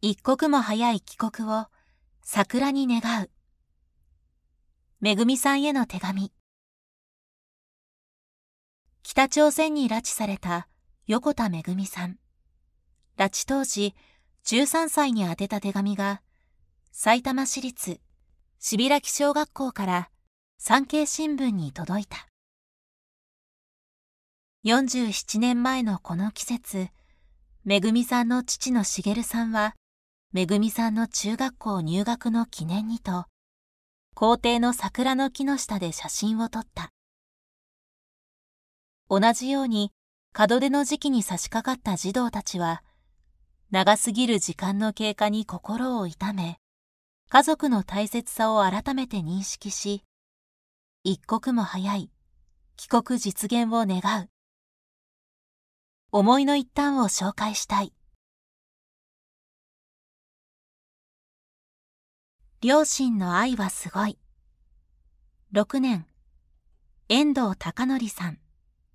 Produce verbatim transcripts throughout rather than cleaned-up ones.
一刻も早い帰国を桜に願う。めぐみさんへの手紙。北朝鮮に拉致された横田めぐみさん。拉致当時じゅうさんさいに宛てた手紙が、さいたま市立渋良木小学校から産経新聞に届いた。よんじゅうななねんまえのこの季節、めぐみさんの父の茂さんは、めぐみさんの中学校入学の記念にと、校庭の桜の木の下で写真を撮った。同じように門出の時期に差し掛かった児童たちは、長すぎる時間の経過に心を痛め、家族の大切さを改めて認識し、一刻も早い帰国実現を願う。思いの一端を紹介したい。両親の愛はすごい。ろくねん、遠藤孝則さん。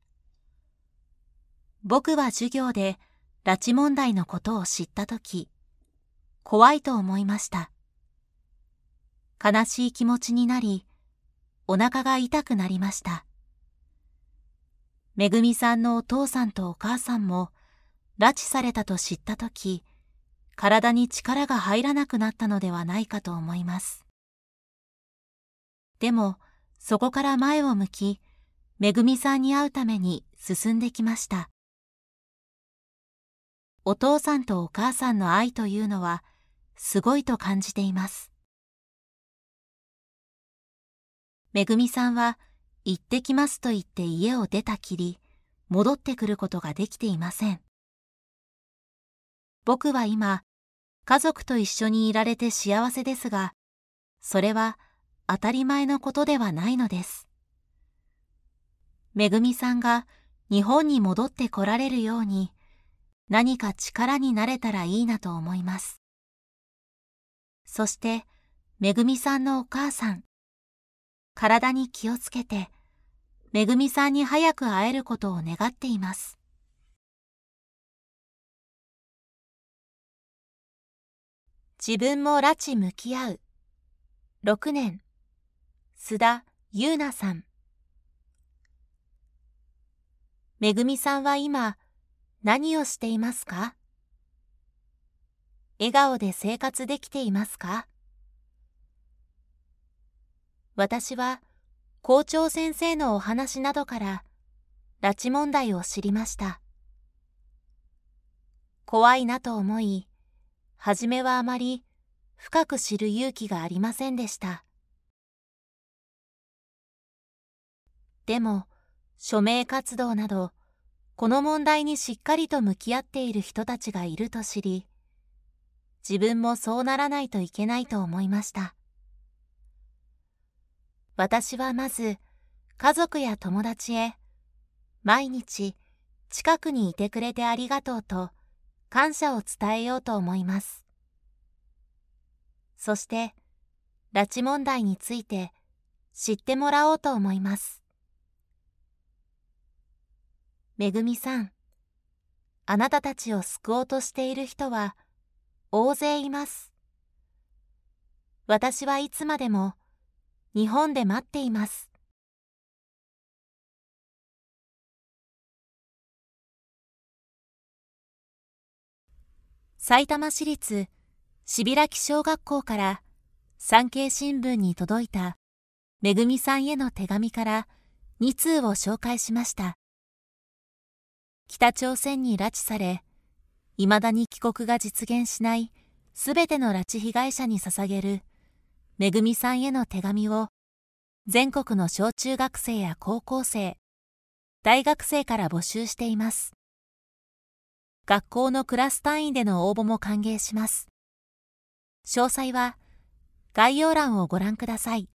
僕は授業で拉致問題のことを知ったとき、怖いと思いました。悲しい気持ちになり、お腹が痛くなりました。めぐみさんのお父さんとお母さんも拉致されたと知ったとき、体に力が入らなくなったのではないかと思います。でも、そこから前を向き、めぐみさんに会うために進んできました。お父さんとお母さんの愛というのは、すごいと感じています。めぐみさんは、行ってきますと言って家を出たきり、戻ってくることができていません。僕は今、家族と一緒にいられて幸せですが、それは当たり前のことではないのです。めぐみさんが日本に戻って来られるように、何か力になれたらいいなと思います。そして、めぐみさんのお母さん、体に気をつけて、めぐみさんに早く会えることを願っています。自分も拉致向き合う。ろくねん、須田優奈さん。めぐみさんは今、何をしていますか？笑顔で生活できていますか？私は、校長先生のお話などから、拉致問題を知りました。怖いなと思い、はじめはあまり深く知る勇気がありませんでした。でも、署名活動など、この問題にしっかりと向き合っている人たちがいると知り、自分もそうならないといけないと思いました。私はまず、家族や友達へ、毎日近くにいてくれてありがとうと、感謝を伝えようと思います。そして、拉致問題について知ってもらおうと思います。めぐみさん、あなたたちを救おうとしている人は大勢います。私はいつまでも日本で待っています。さいたま市立渋良木小学校から産経新聞に届いためぐみさんへの手紙からにつうを紹介しました。北朝鮮に拉致され、未だに帰国が実現しないすべての拉致被害者に捧げるめぐみさんへの手紙を全国の小中学生や高校生、大学生から募集しています。学校のクラス単位での応募も歓迎します。詳細は概要欄をご覧ください。